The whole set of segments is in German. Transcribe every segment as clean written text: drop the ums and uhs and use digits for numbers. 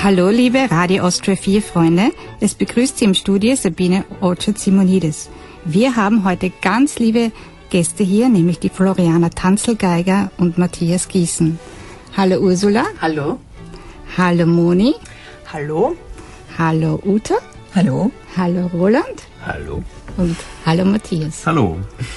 Hallo liebe Radio Austria 4 Freunde, es begrüßt Sie im Studio Sabine Orchard-Simonidis. Wir haben heute ganz liebe Gäste hier, nämlich die Floriana Tanzl-Geiger und Matthias Gießen. Hallo Ursula. Hallo. Hallo Moni. Hallo. Hallo Uta. Hallo. Hallo Roland. Hallo. Und hallo Matthias. Hallo.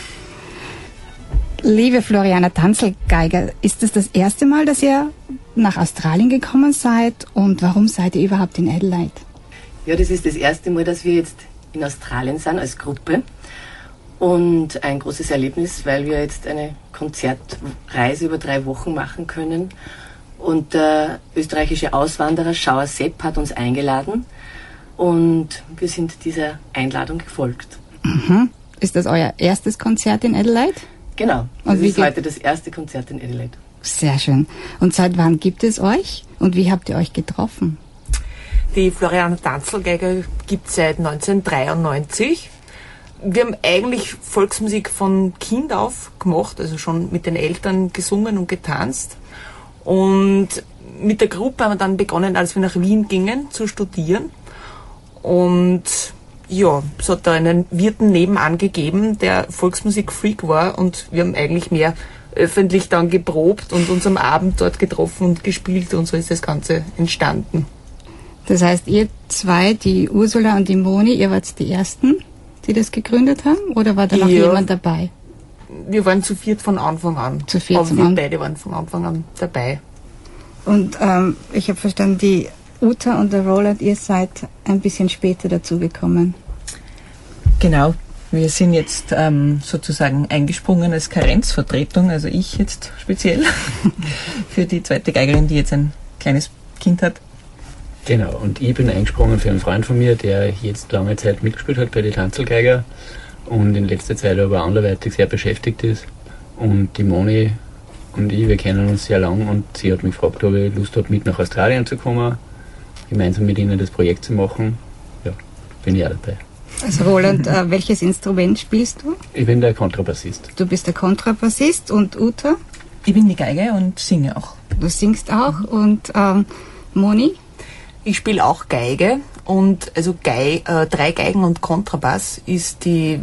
Liebe Floriana Tanzl-Geiger, ist es das erste Mal, dass ihr nach Australien gekommen seid und warum seid ihr überhaupt in Adelaide? Ja, das ist das erste Mal, dass wir jetzt in Australien sind als Gruppe und ein großes Erlebnis, weil wir jetzt eine Konzertreise über 3 Wochen machen können und der österreichische Auswanderer Schauer Sepp hat uns eingeladen und wir sind dieser Einladung gefolgt. Mhm. Ist das euer erstes Konzert in Adelaide? Genau, das ist heute das erste Konzert in Adelaide. Sehr schön. Und seit wann gibt es euch und wie habt ihr euch getroffen? Die Floriana Tanzl-Geiger gibt es seit 1993. Wir haben eigentlich Volksmusik von Kind auf gemacht, also schon mit den Eltern gesungen und getanzt. Und mit der Gruppe haben wir dann begonnen, als wir nach Wien gingen, zu studieren. Und ja, es hat da einen Wirten nebenan gegeben, der Volksmusik-Freak war und wir haben eigentlich mehr öffentlich dann geprobt und uns am Abend dort getroffen und gespielt und so ist das Ganze entstanden. Das heißt, ihr zwei, die Ursula und die Moni, ihr wart die Ersten, die das gegründet haben oder war da noch jemand dabei? Wir waren zu viert von Anfang an. Zu viert aber wir beide waren von Anfang an dabei. Und ich habe verstanden, die Uta und der Roland, ihr seid ein bisschen später dazugekommen. Genau, wir sind jetzt sozusagen eingesprungen als Karenzvertretung, also ich jetzt speziell, für die zweite Geigerin, die jetzt ein kleines Kind hat. Genau, und ich bin eingesprungen für einen Freund von mir, der jetzt lange Zeit mitgespielt hat bei den Tanzl-Geiger und in letzter Zeit aber anderweitig sehr beschäftigt ist. Und die Moni und ich, wir kennen uns sehr lang und sie hat mich gefragt, ob ich Lust habe, mit nach Australien zu kommen, gemeinsam mit ihnen das Projekt zu machen. Ja, bin ich auch dabei. Also Roland, welches Instrument spielst du? Ich bin der Kontrabassist. Du bist der Kontrabassist und Uta? Ich bin die Geige und singe auch. Du singst auch und Moni? Ich spiele auch Geige und also 3 Geigen und Kontrabass ist die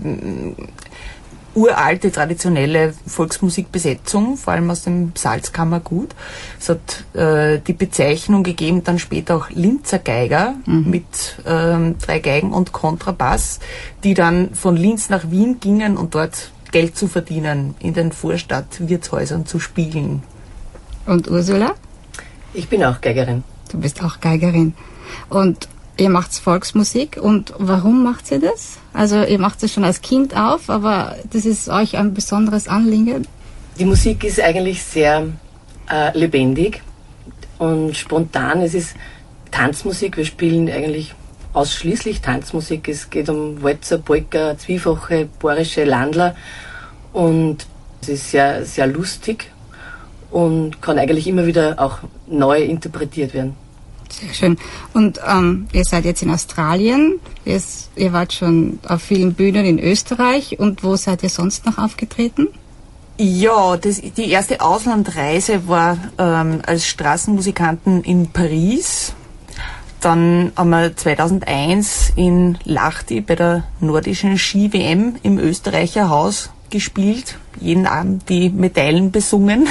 uralte, traditionelle Volksmusikbesetzung, vor allem aus dem Salzkammergut. Es hat die Bezeichnung gegeben, dann später auch Linzer Geiger mit 3 Geigen und Kontrabass, die dann von Linz nach Wien gingen und dort Geld zu verdienen, in den Vorstadtwirtshäusern zu spielen. Und Ursula? Ich bin auch Geigerin. Du bist auch Geigerin. Und ihr macht Volksmusik und warum macht ihr das? Also ihr macht es schon als Kind auf, aber das ist euch ein besonderes Anliegen? Die Musik ist eigentlich sehr lebendig und spontan. Es ist Tanzmusik, wir spielen eigentlich ausschließlich Tanzmusik. Es geht um Walzer, Polka, zwiefache, bayerische Landler und es ist sehr, sehr lustig und kann eigentlich immer wieder auch neu interpretiert werden. Sehr schön. Und ihr seid jetzt in Australien, ihr wart schon auf vielen Bühnen in Österreich und wo seid ihr sonst noch aufgetreten? Ja, die erste Auslandreise war als Straßenmusikanten in Paris. Dann haben wir 2001 in Lahti bei der nordischen Ski-WM im Österreicher Haus gespielt. Jeden Abend die Medaillen besungen.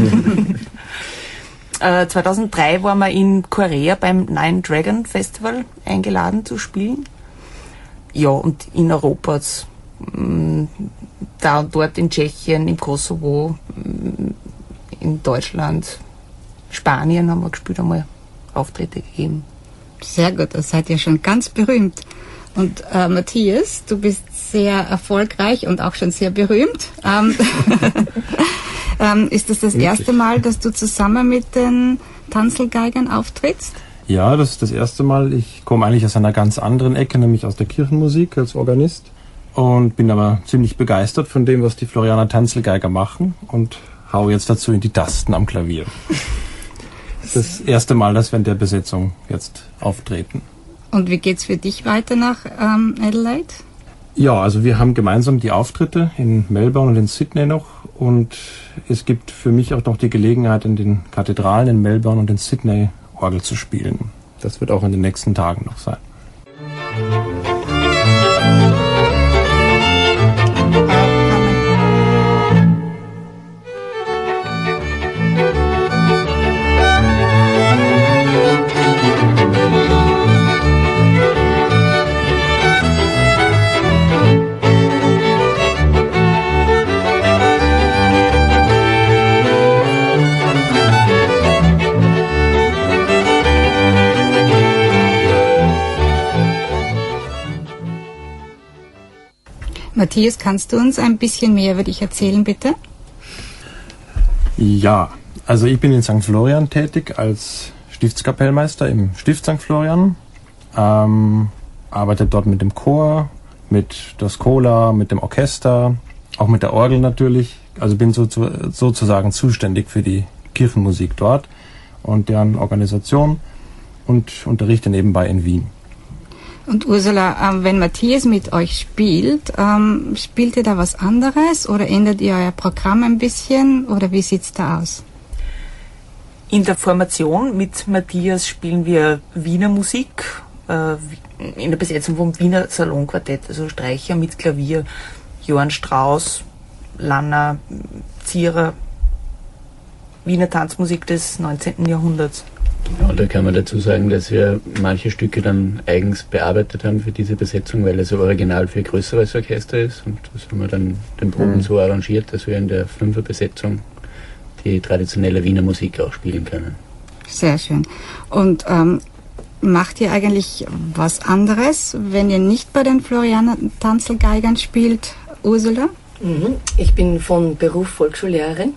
2003 waren wir in Korea beim Nine Dragon Festival eingeladen zu spielen. Ja, und in Europa, da und dort in Tschechien, im Kosovo, in Deutschland, Spanien haben wir gespielt, einmal Auftritte gegeben. Sehr gut, das seid ihr schon ganz berühmt. Und Matthias, du bist sehr erfolgreich und auch schon sehr berühmt. Ist das erste Mal, dass du zusammen mit den Tanzl-Geigern auftrittst? Ja, das ist das erste Mal. Ich komme eigentlich aus einer ganz anderen Ecke, nämlich aus der Kirchenmusik als Organist. Und bin aber ziemlich begeistert von dem, was die Floriana Tanzl-Geiger machen und hau jetzt dazu in die Tasten am Klavier. Das erste Mal, dass wir in der Besetzung jetzt auftreten. Und wie geht's für dich weiter nach Adelaide? Ja, also wir haben gemeinsam die Auftritte in Melbourne und in Sydney noch und es gibt für mich auch noch die Gelegenheit, in den Kathedralen in Melbourne und in Sydney Orgel zu spielen. das wird auch in den nächsten Tagen noch sein. Matthias, kannst du uns ein bisschen mehr über dich erzählen, bitte? Ja, also ich bin in St. Florian tätig als Stiftskapellmeister im Stift St. Florian. Arbeite dort mit dem Chor, mit der Schola, mit dem Orchester, auch mit der Orgel natürlich. Also bin sozusagen zuständig für die Kirchenmusik dort und deren Organisation und unterrichte nebenbei in Wien. Und Ursula, wenn Matthias mit euch spielt, spielt ihr da was anderes oder ändert ihr euer Programm ein bisschen oder wie sieht's da aus? In der Formation mit Matthias spielen wir Wiener Musik, in der Besetzung vom Wiener Salonquartett, also Streicher mit Klavier, Johann Strauss, Lanner, Zierer, Wiener Tanzmusik des 19. Jahrhunderts. Ja, und da kann man dazu sagen, dass wir manche Stücke dann eigens bearbeitet haben für diese Besetzung, weil es ein Original für ein größeres Orchester ist. Und das haben wir dann den Proben so arrangiert, dass wir in der Fünferbesetzung die traditionelle Wiener Musik auch spielen können. Sehr schön. Und macht ihr eigentlich was anderes, wenn ihr nicht bei den Florianer Tanzelgeigern spielt, Ursula? Ich bin von Beruf Volksschullehrerin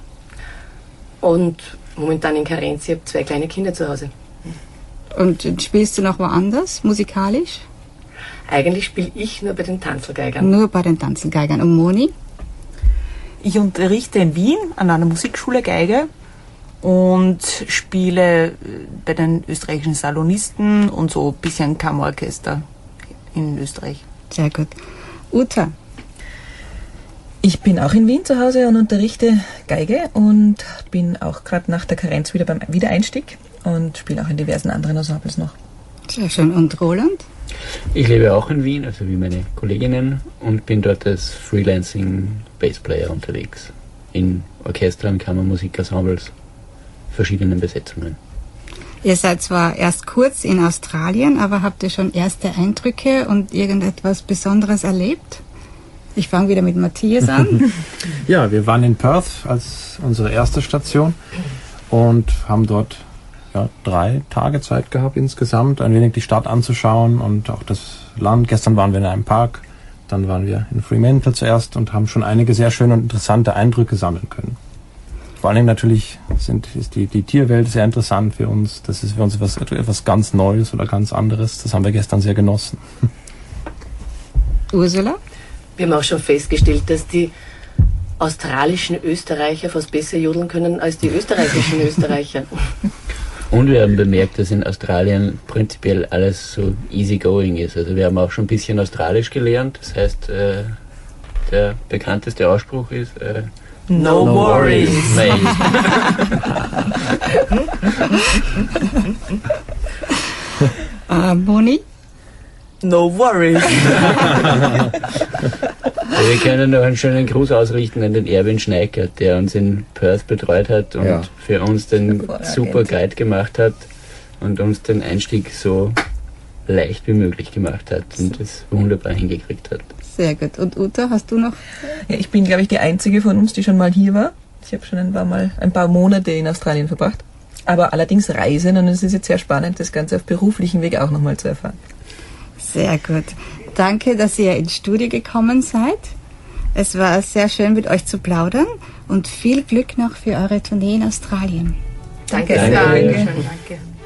und momentan in Karenz. Ich habe 2 kleine Kinder zu Hause. Und spielst du noch woanders, musikalisch? Eigentlich spiele ich nur bei den Tanzelgeigern. Nur bei den Tanzelgeigern. Und Moni? Ich unterrichte in Wien an einer Musikschule Geige und spiele bei den österreichischen Salonisten und so ein bisschen Kammerorchester in Österreich. Sehr gut. Uta? Ich bin auch in Wien zu Hause und unterrichte Geige und bin auch gerade nach der Karenz wieder beim Wiedereinstieg und spiele auch in diversen anderen Ensembles noch. Sehr schön. Und Roland? Ich lebe auch in Wien, also wie meine Kolleginnen, und bin dort als Freelancing Bassplayer unterwegs. In Orchestern, Kammermusikensembles, verschiedenen Besetzungen. Ihr seid zwar erst kurz in Australien, aber habt ihr schon erste Eindrücke und irgendetwas Besonderes erlebt? Ich fange wieder mit Matthias an. Ja, wir waren in Perth als unsere erste Station und haben dort 3 Tage Zeit gehabt insgesamt, ein wenig die Stadt anzuschauen und auch das Land. Gestern waren wir in einem Park, dann waren wir in Fremantle zuerst und haben schon einige sehr schöne und interessante Eindrücke sammeln können. Vor allem natürlich ist die Tierwelt sehr interessant für uns. Das ist für uns etwas ganz Neues oder ganz anderes. Das haben wir gestern sehr genossen. Ursula? Wir haben auch schon festgestellt, dass die australischen Österreicher fast besser jodeln können als die österreichischen Österreicher. Und wir haben bemerkt, dass in Australien prinzipiell alles so easygoing ist. Also wir haben auch schon ein bisschen Australisch gelernt. Das heißt, der bekannteste Ausspruch ist No worries. Mate. Moni? No worries. Wir können noch einen schönen Gruß ausrichten an den Erwin Schneiker, der uns in Perth betreut hat und für uns den super Guide gemacht hat und uns den Einstieg so leicht wie möglich gemacht hat und es wunderbar hingekriegt hat. Sehr gut. Und Uta, hast du noch? Ja, ich bin, glaube ich, die einzige von uns, die schon mal hier war. Ich habe schon ein paar Monate in Australien verbracht. Aber allerdings reisen und es ist jetzt sehr spannend, das Ganze auf beruflichen Weg auch nochmal zu erfahren. Sehr gut. Danke, dass ihr ins Studio gekommen seid. Es war sehr schön, mit euch zu plaudern und viel Glück noch für eure Tournee in Australien. Danke. Danke. Danke.